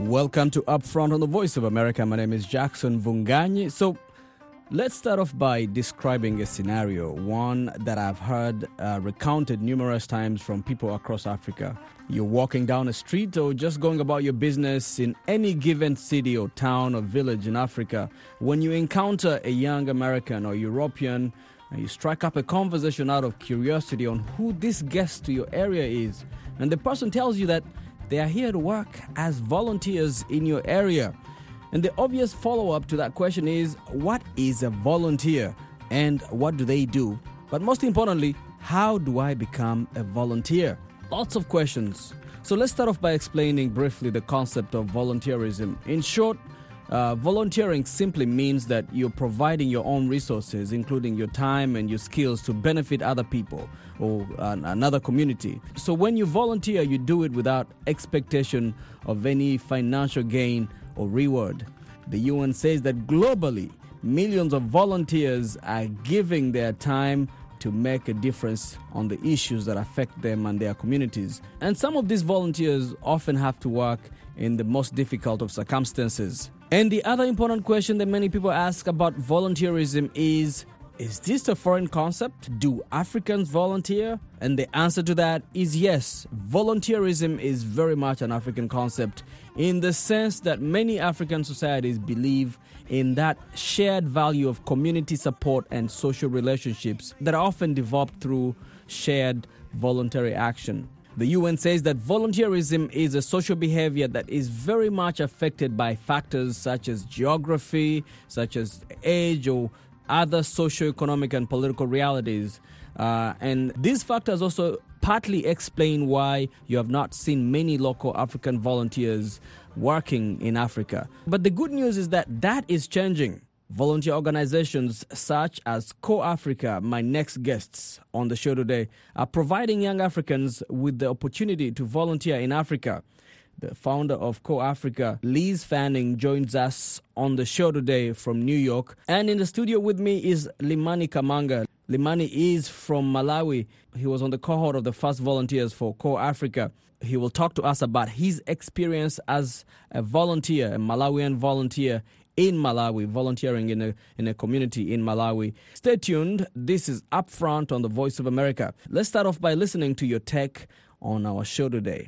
Welcome to Upfront on the Voice of America. My name is Jackson Vunganyi. So let's start off by describing a scenario, one that I've heard recounted numerous times from people across Africa. You're walking down a street or just going about your business in any given city or town or village in Africa. When you encounter a young American or European, you strike up a conversation out of curiosity on who this guest to your area is. And the person tells you that they are here to work as volunteers in your area. And the obvious follow-up to that question is, what is a volunteer and what do they do? But most importantly, how do I become a volunteer? Lots of questions. So let's start off by explaining briefly the concept of volunteerism. In short, volunteering simply means that you're providing your own resources, including your time and your skills, to benefit other people or another community. So when you volunteer, you do it without expectation of any financial gain or reward. The UN says that globally, millions of volunteers are giving their time to make a difference on the issues that affect them and their communities. And some of these volunteers often have to work in the most difficult of circumstances. And the other important question that many people ask about volunteerism is this a foreign concept? Do Africans volunteer? And the answer to that is yes. Volunteerism is very much an African concept in the sense that many African societies believe in that shared value of community support and social relationships that are often developed through shared voluntary action. The UN says that volunteerism is a social behavior that is very much affected by factors such as geography, such as age, or other socio-economic and political realities. And these factors also partly explain why you have not seen many local African volunteers working in Africa. But the good news is that is changing. Volunteer organizations such as Co-Africa, my next guests on the show today, are providing young Africans with the opportunity to volunteer in Africa. The founder of Co-Africa, Liz Fanning, joins us on the show today from New York. And in the studio with me is Limani Kamanga. Limani is from Malawi. He was on the cohort of the first volunteers for Co-Africa. He will talk to us about his experience as a volunteer, a Malawian volunteer in Malawi, volunteering in a community in Malawi. Stay tuned. This is Upfront on the Voice of America. Let's start off by listening to your take on our show today.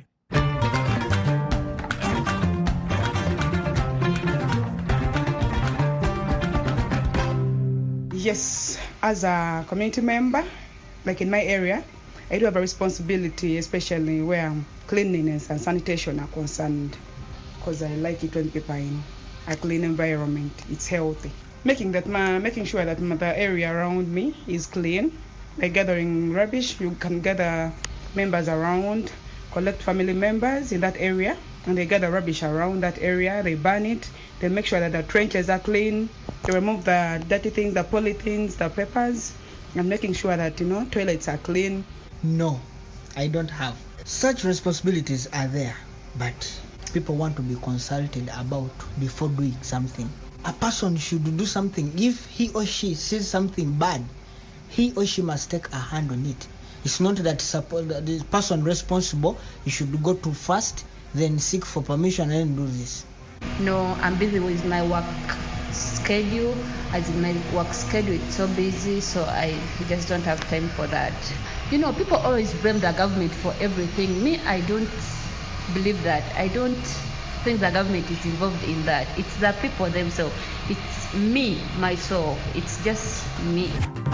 Yes, as a community member, like in my area, I do have a responsibility, especially where cleanliness and sanitation are concerned, because I like it when people are in a clean environment. It's healthy. Making sure that the area around me is clean. By gathering rubbish, you can gather members around, collect family members in that area, and they gather rubbish around that area. They burn it. They make sure that the trenches are clean. They remove the dirty things, the polythenes, the papers, and making sure that toilets are clean. No, I don't have. Such responsibilities are there, but people want to be consulted about before doing something. A person should do something. If he or she sees something bad, he or she must take a hand on it. It's not that the person responsible, you should go to first, then seek for permission and do this. No, I'm busy with my work schedule. As in my work schedule, it's so busy, so I just don't have time for that. People always blame the government for everything. Me, I don't believe that. I don't think the government is involved in that. It's the people themselves. It's me, myself. It's just me.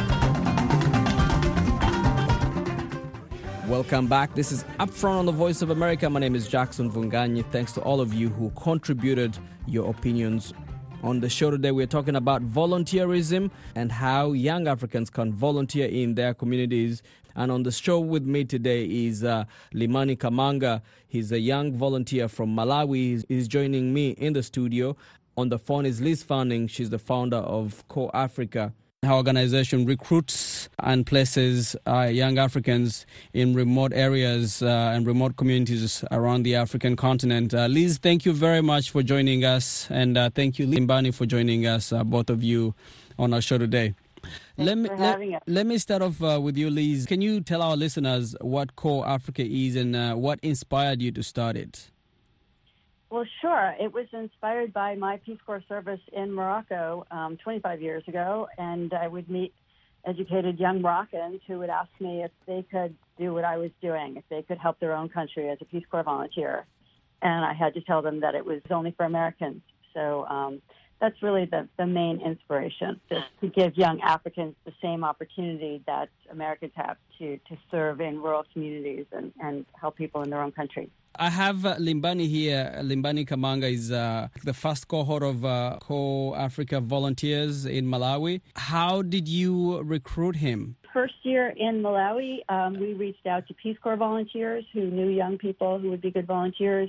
Welcome back. This is Upfront on the Voice of America. My name is Jackson Vunganyi. Thanks to all of you who contributed your opinions. On the show today, we're talking about volunteerism and how young Africans can volunteer in their communities. And on the show with me today is Limani Kamanga. He's a young volunteer from Malawi. He's joining me in the studio. On the phone is Liz Fanning. She's the founder of Co-Africa. Our organization recruits and places young Africans in remote areas and remote communities around the African continent. Liz, thank you very much for joining us. And thank you, Limbani, for joining us, both of you, on our show today. Let me start off with you, Liz. Can you tell our listeners what Co-Africa is and what inspired you to start it? Well, sure. It was inspired by my Peace Corps service in Morocco 25 years ago, and I would meet educated young Moroccans who would ask me if they could do what I was doing, if they could help their own country as a Peace Corps volunteer. And I had to tell them that it was only for Americans. So that's really the main inspiration, just to give young Africans the same opportunity that Americans have to serve in rural communities and help people in their own country. I have Limbani here. Limbani Kamanga is the first cohort of Co-Africa volunteers in Malawi. How did you recruit him? First year in Malawi, we reached out to Peace Corps volunteers who knew young people who would be good volunteers.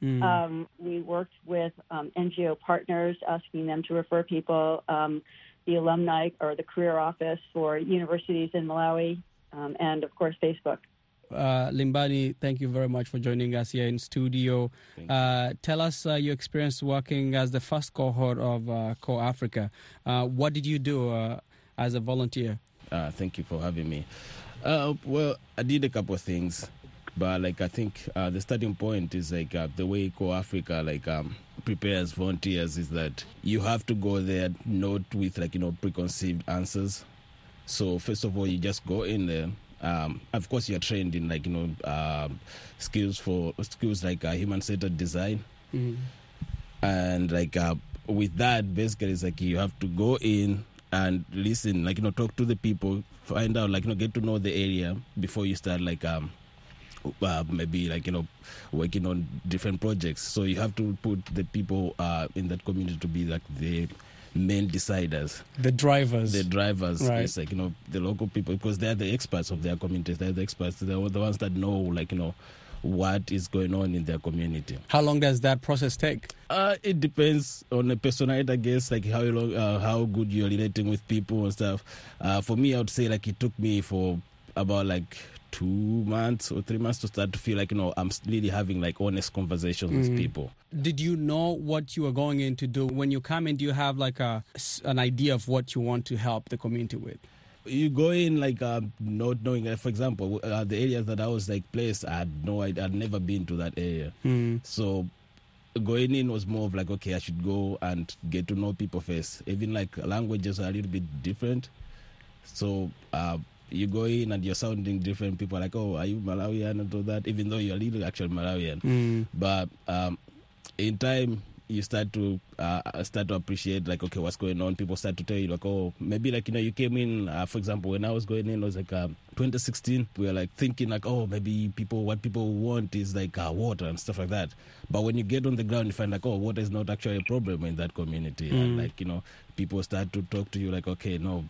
We worked with NGO partners, asking them to refer people, the alumni or the career office for universities in Malawi, and, of course, Facebook. Limbani, thank you very much for joining us here in studio. Tell us your experience working as the first cohort of Co-Africa. What did you do as a volunteer? Thank you for having me. Well, I did a couple of things, but I think the starting point is the way Co-Africa prepares volunteers is that you have to go there not with preconceived answers. So first of all, you just go in there. Of course, you're trained in skills like human-centered design, and with that, basically, it's you have to go in and listen, talk to the people, find out, get to know the area before you start maybe working on different projects. So you have to put the people in that community to be the main deciders, the drivers, right. Yes, the local people, because they're the experts of their communities. They're the experts. They're the ones that know what is going on in their community. How long does that process take? It depends on the personality, I guess, how good you're relating with people and stuff. For me, I would say it took me for about 2 months or 3 months to start to feel I'm really having honest conversations with people. Did you know what you were going in to do? When you come in, do you have an idea of what you want to help the community with? You go in not knowing. For example, the areas that I was placed, I had no idea. I'd never been to that area. So going in was more of okay, I should go and get to know people first. Even languages are a little bit different. So you go in and you're sounding different. People are oh, are you Malawian and all that, even though you're a little actually Malawian. But in time, you start to appreciate okay, what's going on. People start to tell you oh, maybe you came in, for example, when I was going in, it was 2016. We were thinking oh, maybe what people want is water and stuff like that. But when you get on the ground, you find oh, water is not actually a problem in that community. And people start to talk to you okay, no,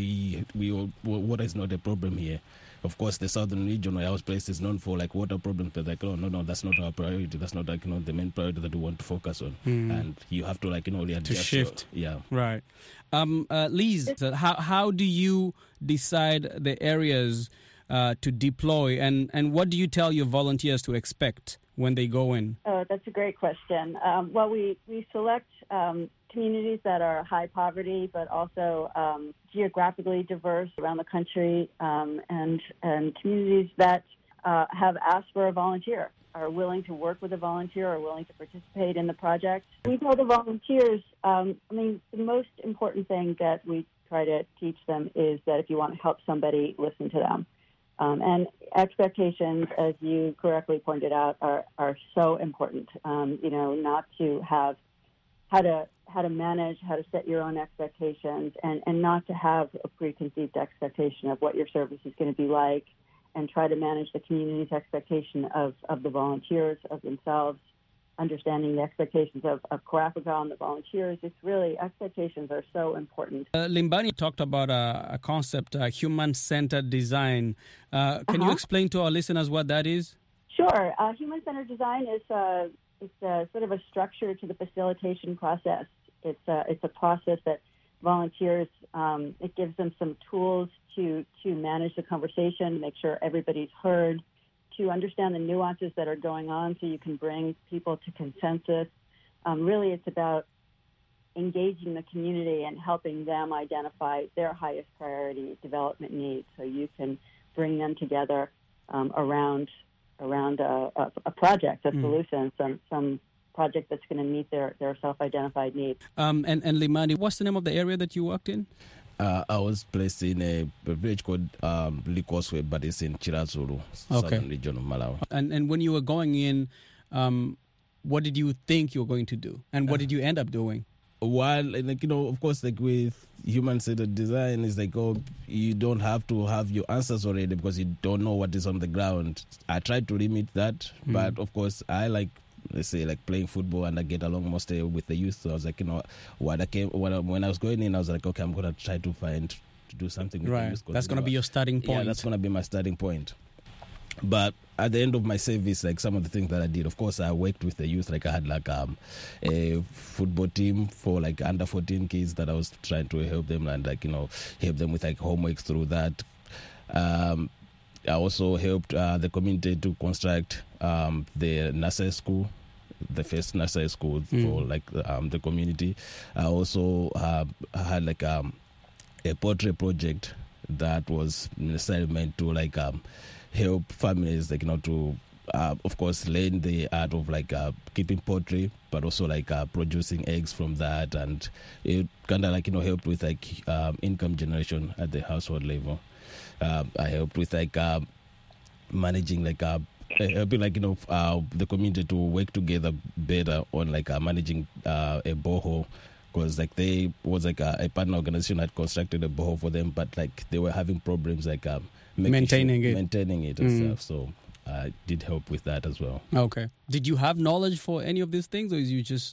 water is not a problem here. Of course, the southern region where I was placed is known for water problems, but oh no, that's not our priority. That's not the main priority that we want to focus on. And you have to really adjust. To shift. Yeah. Right. Liz, how do you decide the areas to deploy, and what do you tell your volunteers to expect when they go in? Oh, that's a great question. Well, we select communities that are high poverty, but also geographically diverse around the country, and communities that have asked for a volunteer, are willing to work with a volunteer, are willing to participate in the project. We tell the volunteers, the most important thing that we try to teach them is that if you want to help somebody, listen to them. And expectations, as you correctly pointed out, are so important. Not to have how to manage, how to set your own expectations, and not to have a preconceived expectation of what your service is going to be like, and try to manage the community's expectation of the volunteers, of themselves, understanding the expectations of Co-Africa and the volunteers. It's really, expectations are so important. Limbani talked about a concept, human-centered design. Can you explain to our listeners what that is? Sure. Human-centered design is it's a sort of a structure to the facilitation process. It's a process that volunteers, it gives them some tools to manage the conversation, to make sure everybody's heard, to understand the nuances that are going on so you can bring people to consensus. Really, it's about engaging the community and helping them identify their highest priority development needs so you can bring them together around a project, a solution, some project that's going to meet their self-identified needs. And Limani, what's the name of the area that you worked in? I was placed in a village called Likoswe, but it's in Chirazulu, southern region of Malawi. And when you were going in, what did you think you were going to do? And what did you end up doing? While, like, of course, like with human-centered design, it's like, you don't have to have your answers already because you don't know what is on the ground. I tried to limit that, but of course, I like, let's say, like playing football, and I get along mostly with the youth. So I was like, when I was going in, I was like, okay, I'm going to try to do something with the youth. That's going to be your starting point. Yeah, that's going to be my starting point. But at the end of my service, like some of the things that I did, of course, I worked with the youth. Like I had like a football team for like under 14 kids that I was trying to help them and like, help them with like homework through that. I also helped the community to construct the nursery school, the first nursery school for like the community. I also had like a portrait project that was necessarily meant to like help families, like, to of course learn the art of like keeping poultry, but also like producing eggs from that, and it kind of like helped with like income generation at the household level. I helped with like managing like helping like the community to work together better on like managing a borehole, because like they was like a partner organization had constructed a borehole for them, but like they were having problems like maintaining it and stuff. So I did help with that as well. Okay. Did you have knowledge for any of these things, or is you just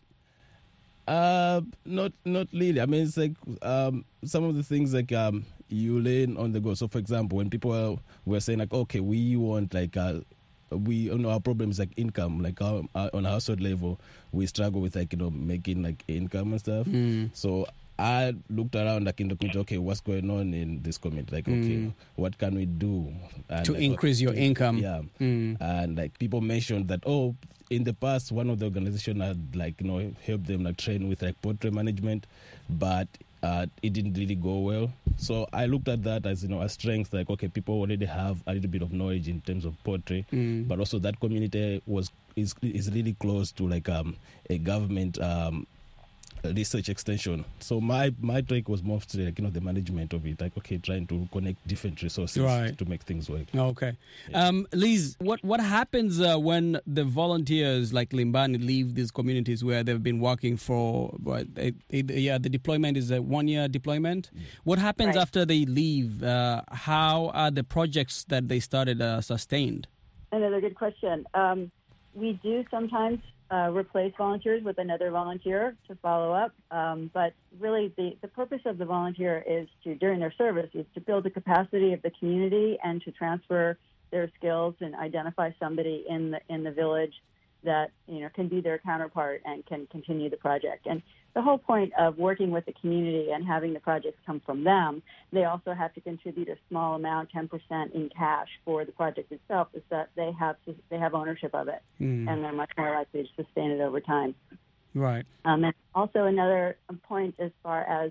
not really? I mean, it's like some of the things like you learn on the go. So for example, when people were saying like, okay, we want like we our problem is like income, like on a household level we struggle with like making like income and stuff. So I looked around like in the community, okay, what's going on in this community? Like, okay, what can we do to like, increase your income? Yeah. And like people mentioned that, in the past one of the organization had like helped them like train with like portrait management, but it didn't really go well. So I looked at that as a strength, like, okay, people already have a little bit of knowledge in terms of poetry, but also that community is really close to like a government research extension. So my take was mostly like the management of it, like, okay, trying to connect different resources to make things work. Okay. Liz, what happens when the volunteers like Limbani leave these communities where they've been working for the deployment is a 1-year deployment? What happens after they leave? How are the projects that they started sustained? Another good question. We do sometimes replace volunteers with another volunteer to follow up. But really the purpose of the volunteer is to, during their service, is to build the capacity of the community and to transfer their skills and identify somebody in the village that, can be their counterpart and can continue the project. And the whole point of working with the community and having the projects come from them, they also have to contribute a small amount, 10% in cash for the project itself, is that they have ownership of it, and they're much more likely to sustain it over time. Right. And also another point as far as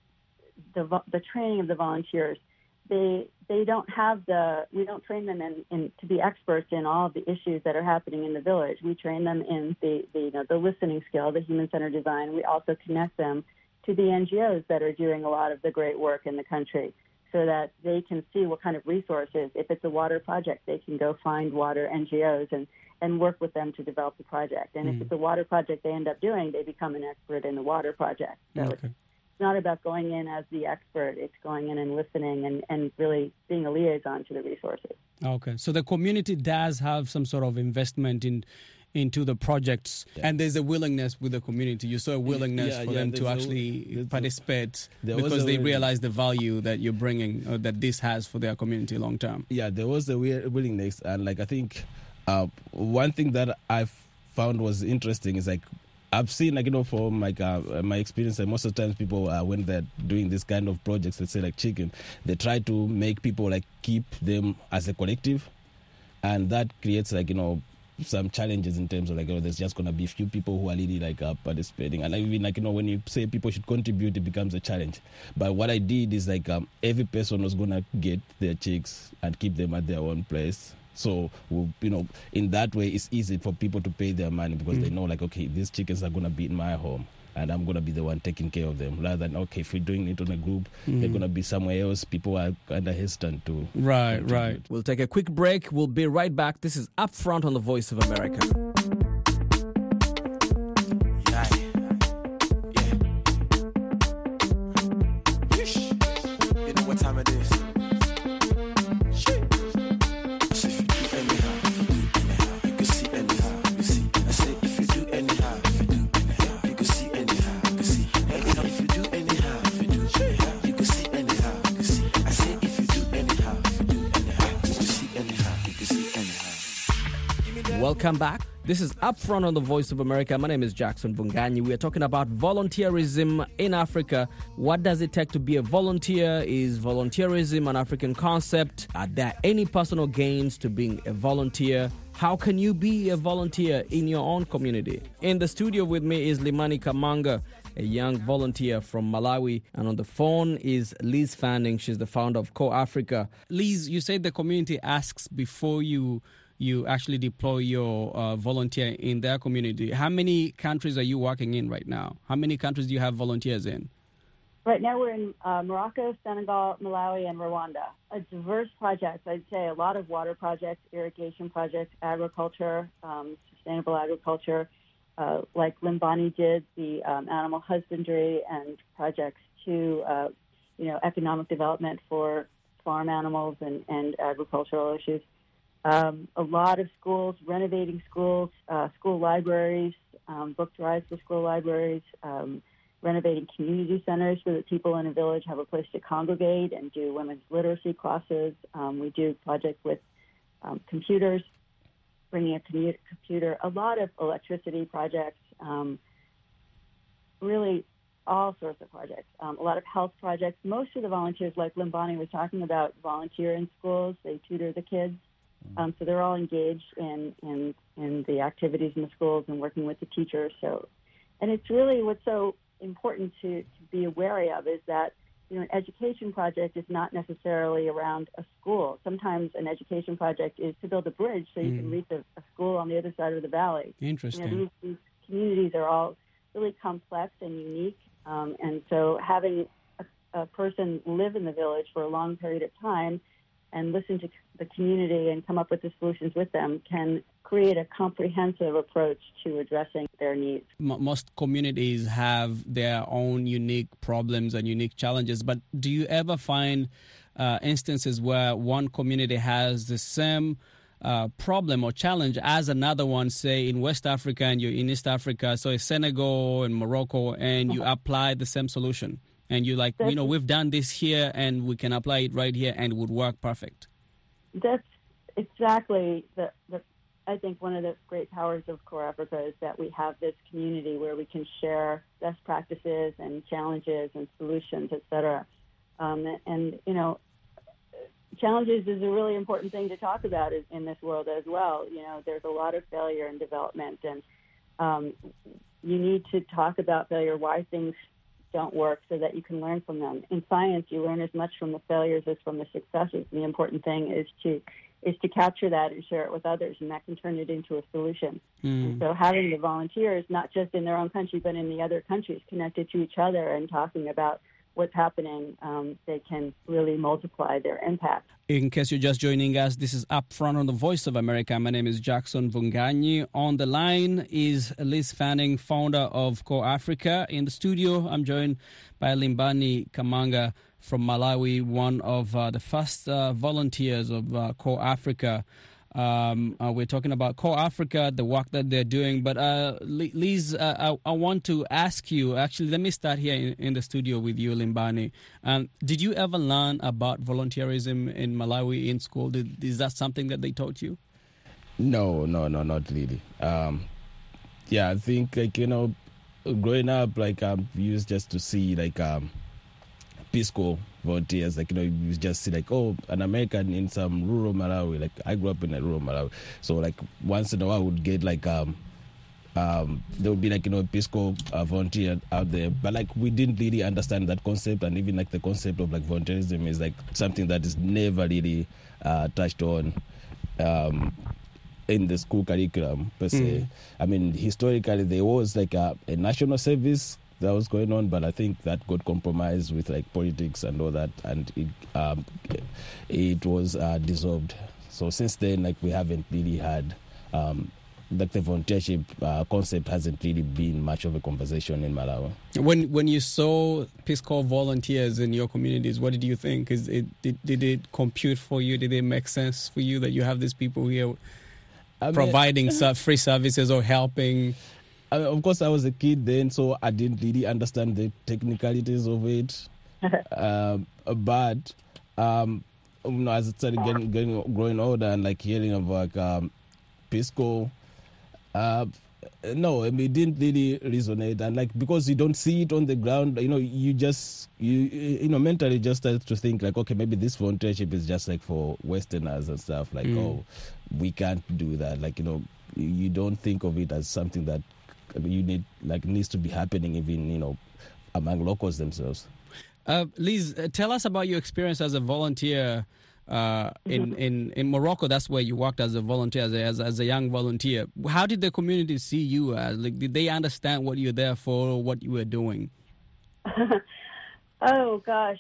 the training of the volunteers, we don't train them in to be experts in all of the issues that are happening in the village. We train them in the listening skill, the human-centered design. We also connect them to the NGOs that are doing a lot of the great work in the country, so that they can see what kind of resources. If it's a water project, they can go find water NGOs and work with them to develop the project. And if it's a water project they end up doing, they become an expert in the water project. So it's not about going in as the expert. It's going in and listening and really being a liaison to the resources. Okay. So the community does have some sort of investment into the projects, and there's a willingness with the community. You saw a willingness for them to actually participate because they realize the value that you're bringing, or that this has for their community long term. Yeah, there was a willingness, and like I think one thing that I found was interesting is like, I've seen, like, from like my experience, that most of the times people, when they're doing this kind of projects, let's say like chicken, they try to make people like keep them as a collective, and that creates like some challenges in terms of like there's just gonna be a few people who are really like participating, and even like when you say people should contribute, it becomes a challenge. But what I did is like every person was gonna get their chicks and keep them at their own place. So, in that way, it's easy for people to pay their money because they know, like, okay, these chickens are going to be in my home and I'm going to be the one taking care of them. Rather than, okay, if we're doing it on a group, they're going to be somewhere else. People are kind of hesitant to. Right. We'll take a quick break. We'll be right back. This is Upfront on the Voice of America. You know what time it is. Welcome back. This is Upfront on the Voice of America. My name is Jackson Vunganyi. We are talking about volunteerism in Africa. What does it take to be a volunteer? Is volunteerism an African concept? Are there any personal gains to being a volunteer? How can you be a volunteer in your own community? In the studio with me is Limani Kamanga, a young volunteer from Malawi. And on the phone is Liz Fanning. She's the founder of Co-Africa. Liz, you said the community asks before you actually deploy your volunteer in their community. How many countries are you working in right now? How many countries do you have volunteers in? Right now we're in Morocco, Senegal, Malawi, and Rwanda. A diverse project. I'd say a lot of water projects, irrigation projects, agriculture, sustainable agriculture, like Limbani did, the animal husbandry and projects to, economic development for farm animals and agricultural issues. A lot of schools, renovating schools, school libraries, book drives for school libraries, renovating community centers so that people in a village have a place to congregate and do women's literacy classes. We do projects with computers, bringing a computer, a lot of electricity projects, really all sorts of projects, a lot of health projects. Most of the volunteers, like Limbani was talking about, volunteer in schools. They tutor the kids. So they're all engaged in the activities in the schools and working with the teachers. And it's really what's so important to be wary of is that, an education project is not necessarily around a school. Sometimes an education project is to build a bridge so you can reach a school on the other side of the valley. Interesting. These communities are all really complex and unique. And so having a person live in the village for a long period of time and listen to the community and come up with the solutions with them can create a comprehensive approach to addressing their needs. Most communities have their own unique problems and unique challenges, but do you ever find instances where one community has the same problem or challenge as another one, say in West Africa and you're in East Africa, so in Senegal and Morocco, and you apply the same solution? And you're like, we've done this here and we can apply it right here and it would work perfect. That's exactly I think one of the great powers of Co-Africa is that we have this community where we can share best practices and challenges and solutions, et cetera. Challenges is a really important thing to talk about in this world as well. There's a lot of failure in development, and you need to talk about failure, why things don't work, so that you can learn from them. In science, you learn as much from the failures as from the successes. The important thing is to capture that and share it with others, and that can turn it into a solution. And so having the volunteers, not just in their own country, but in the other countries, connected to each other and talking about what's happening, they can really multiply their impact. In case you're just joining us, this is Upfront on the Voice of America. My name is Jackson Vunganyi. On the line is Liz Fanning, founder of Co-Africa. In the studio, I'm joined by Limbani Kamanga from Malawi, one of the first volunteers of Co-Africa. We're talking about Co-Africa, the work that they're doing. But Liz, I want to ask you, actually, let me start here in the studio with you, Limbani. Did you ever learn about volunteerism in Malawi in school? Is that something that they taught you? No, not really. I think, growing up, used just to see, Peace Corps volunteers, you just see an American in some rural Malawi. I grew up in a rural Malawi, so once in a while I would get there would be a Peace Corps volunteer out there, but we didn't really understand that concept, and even the concept of volunteerism is something that is never really touched on in the school curriculum per se. I mean, historically there was like a national service that was going on, but I think that got compromised with like politics and all that, and it was dissolved. So since then, like we haven't really had like the volunteership concept hasn't really been much of a conversation in Malawi. When you saw Peace Corps volunteers in your communities, what did you think? Did it compute for you? Did it make sense for you that you have these people here providing free services or helping? Of course, I was a kid then, so I didn't really understand the technicalities of it. But as it started growing older and like hearing about Peace Corps, no, I mean, it didn't really resonate. And like because you don't see it on the ground, you just mentally just start to think like, okay, maybe this volunteership is just like for Westerners and stuff. Like, oh, we can't do that. Like, you don't think of it as something that needs to be happening even among locals themselves. Liz, tell us about your experience as a volunteer in Morocco. That's where you worked as a volunteer, as a young volunteer. How did the community see you as? Like, did they understand what you're there for or what you were doing? Oh gosh,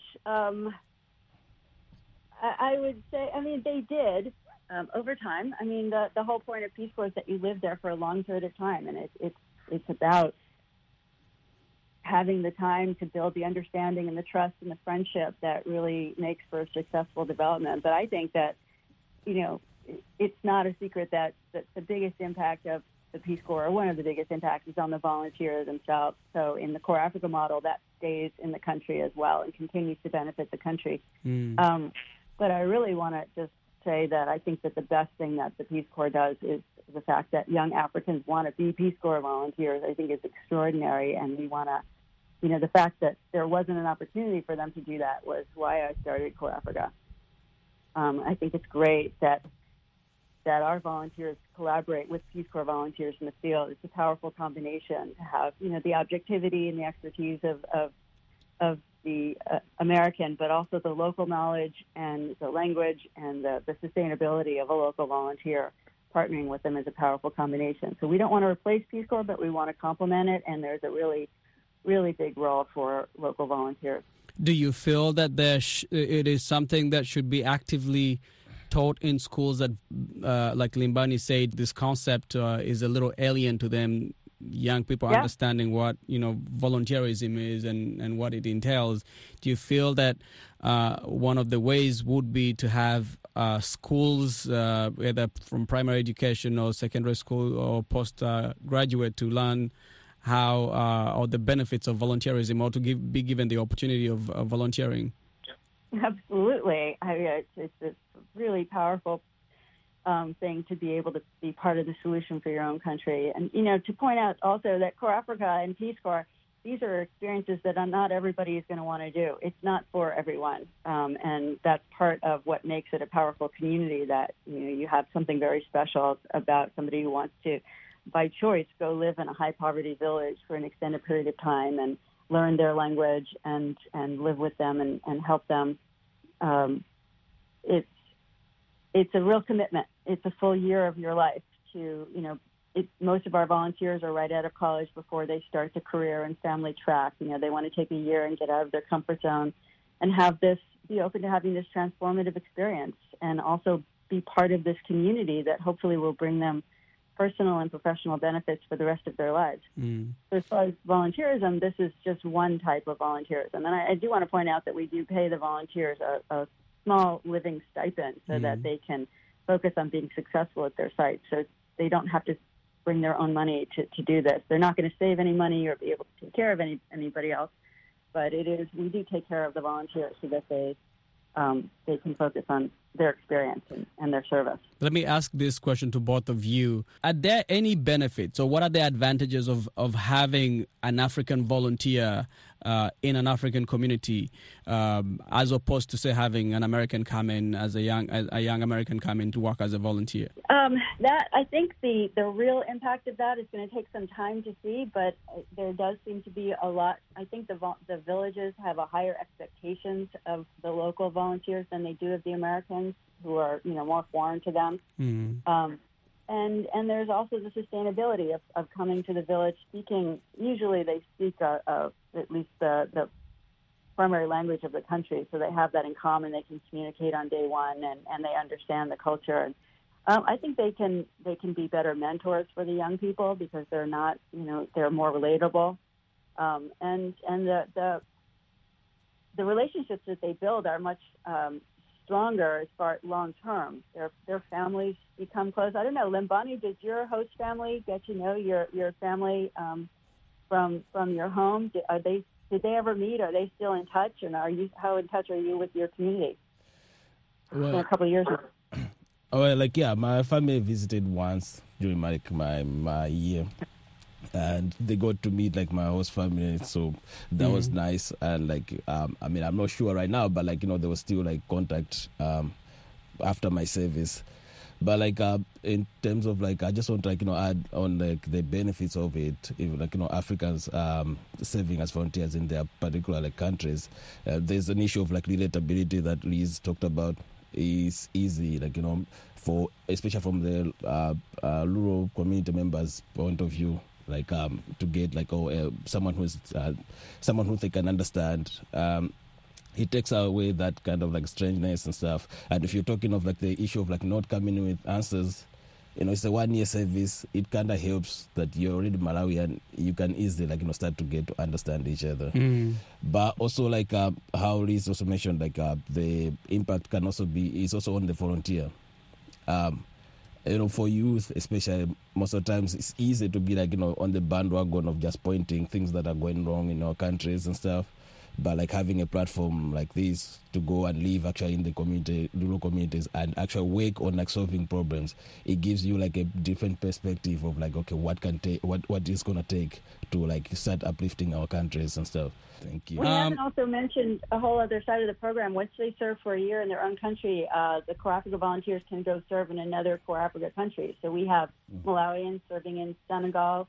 I would say, they did over time. I mean, the whole point of Peace Corps is that you live there for a long period of time, and it's about having the time to build the understanding and the trust and the friendship that really makes for a successful development. But I think that, it's not a secret that the biggest impact of the Peace Corps, or one of the biggest impacts, is on the volunteers themselves. So in the Core Africa model, that stays in the country as well and continues to benefit the country. But I really want to just say that I think that the best thing that the Peace Corps does is the fact that young Africans want to be Peace Corps volunteers. I think is extraordinary, and we want to, the fact that there wasn't an opportunity for them to do that was why I started Core Africa. I think it's great that our volunteers collaborate with Peace Corps volunteers in the field. It's a powerful combination to have, the objectivity and the expertise of the American, but also the local knowledge and the language and the sustainability of a local volunteer. Partnering with them is a powerful combination. So we don't want to replace Peace Corps, but we want to complement it, and there's a really, really big role for local volunteers. Do you feel that it is something that should be actively taught in schools, that, like Limbani said, this concept is a little alien to them, young people understanding what, volunteerism is and what it entails? Do you feel that one of the ways would be to have schools, whether from primary education or secondary school or postgraduate, to learn how or the benefits of volunteerism, or to be given the opportunity of volunteering? Absolutely. It's a really powerful thing to be able to be part of the solution for your own country. And, to point out also that Core Africa and Peace Corps, these are experiences that not everybody is going to want to do. It's not for everyone. And that's part of what makes it a powerful community, that, you have something very special about somebody who wants to, by choice, go live in a high-poverty village for an extended period of time and learn their language and live with them and help them. It's a real commitment. It's a full year of your life to, most of our volunteers are right out of college before they start the career and family track. They want to take a year and get out of their comfort zone and be open to having this transformative experience, and also be part of this community that hopefully will bring them personal and professional benefits for the rest of their lives. So as far as volunteerism, this is just one type of volunteerism. And I do want to point out that we do pay the volunteers a small living stipend so that they can focus on being successful at their site. So they don't have to bring their own money to do this. They're not going to save any money or be able to take care of anybody else. But we do take care of the volunteers so that they can focus on their experience and their service. Let me ask this question to both of you. Are there any benefits, or what are the advantages of having an African volunteer in an African community, as opposed to, say, having an American come in as a young American come in to work as a volunteer? That, I think the real impact of that is going to take some time to see, but there does seem to be a lot. I think the villages have a higher expectations of the local volunteers than they do of the Americans. traditions who are, more foreign to them. And there's also the sustainability of coming to the village speaking. Usually they speak at least the primary language of the country, so they have that in common. They can communicate on day one, and they understand the culture. And I think they can be better mentors for the young people because they're not, they're more relatable. And the relationships that they build are much stronger as far long term. Their families become close. I don't know, Limbani, did your host family get to know your family from your home? Did they ever meet? Are they still in touch? And how in touch are you with your community? Well, a couple of years ago. Well, my family visited once during my year. And they got to meet my host family, so that was nice. And I'm not sure right now, but there was still contact after my service. But in terms of I just want to add on the benefits of it. If, Africans serving as volunteers in their particular countries, there's an issue of relatability that Liz talked about. Is easy, for especially from the rural community members' point of view. To get someone who they can understand. It takes away that kind of strangeness and stuff. And if you're talking of the issue of not coming with answers, it's a 1 year service. It kind of helps that you're already Malawian. You can easily start to get to understand each other. But also how Liz also mentioned the impact can also is also on the volunteer. For youth, especially, most of the times it's easy to be on the bandwagon of just pointing things that are going wrong in our countries and stuff. But having a platform like this to go and live actually in the community, rural communities, and actually work on solving problems, it gives you a different perspective of okay, what is gonna take to start uplifting our countries and stuff. Thank you. We haven't also mentioned a whole other side of the program. Once they serve for a year in their own country, the Core Africa volunteers can go serve in another Core Africa country. So we have Malawians serving in Senegal,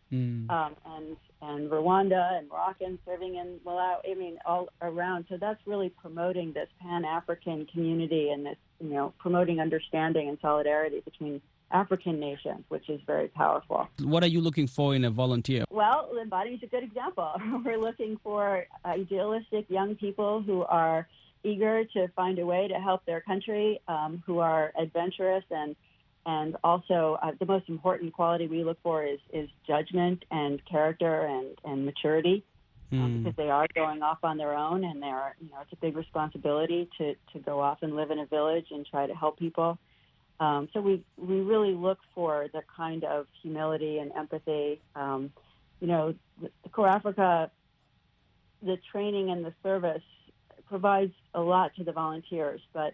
and Rwanda and Moroccans serving in Malawi. All around. So that's really promoting this Pan-African community and this, promoting understanding and solidarity between African nations, which is very powerful. What are you looking for in a volunteer? Well, Limbani is a good example. We're looking for idealistic young people who are eager to find a way to help their country, who are adventurous, and also the most important quality we look for is judgment and character and maturity, because they are going off on their own, and it's a big responsibility to go off and live in a village and try to help people. So we really look for the kind of humility and empathy. The Core Africa, the training and the service provides a lot to the volunteers, but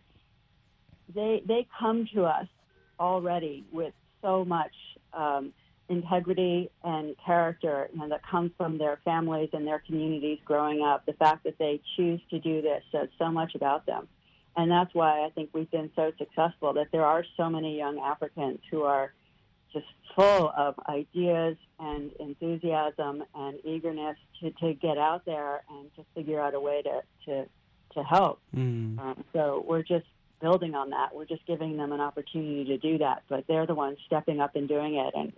they come to us already with so much integrity and character that comes from their families and their communities growing up. The fact that they choose to do this says so much about them. And that's why I think we've been so successful, that there are so many young Africans who are just full of ideas and enthusiasm and eagerness to get out there and to figure out a way to help. So we're just building on that. We're just giving them an opportunity to do that. But they're the ones stepping up and doing it. And,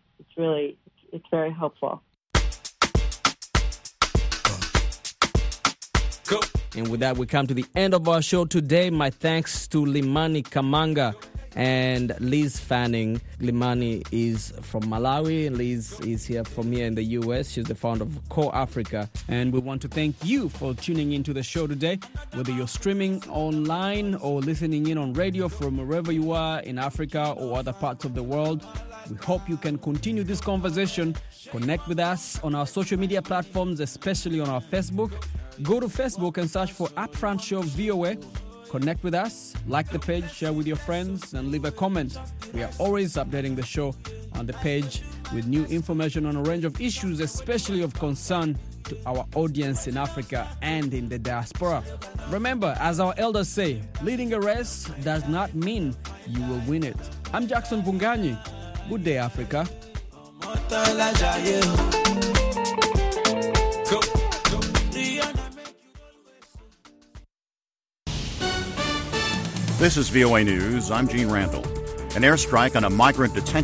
it's very hopeful. Cool. And with that, we come to the end of our show today. My thanks to Limani Kamanga and Liz Fanning. Limani is from Malawi. Liz is here in the U.S. She's the founder of Core Africa. And we want to thank you for tuning into the show today, whether you're streaming online or listening in on radio from wherever you are in Africa or other parts of the world. We hope you can continue this conversation. Connect with us on our social media platforms, especially on our Facebook. Go to Facebook and search for Upfront Show VOA. Connect with us, like the page, share with your friends, and leave a comment. We are always updating the show on the page with new information on a range of issues, especially of concern to our audience in Africa and in the diaspora. Remember, as our elders say, leading a race does not mean you will win it. I'm Jackson Vunganyi. Good day, Africa. This is VOA News. I'm Gene Randall. An airstrike on a migrant detention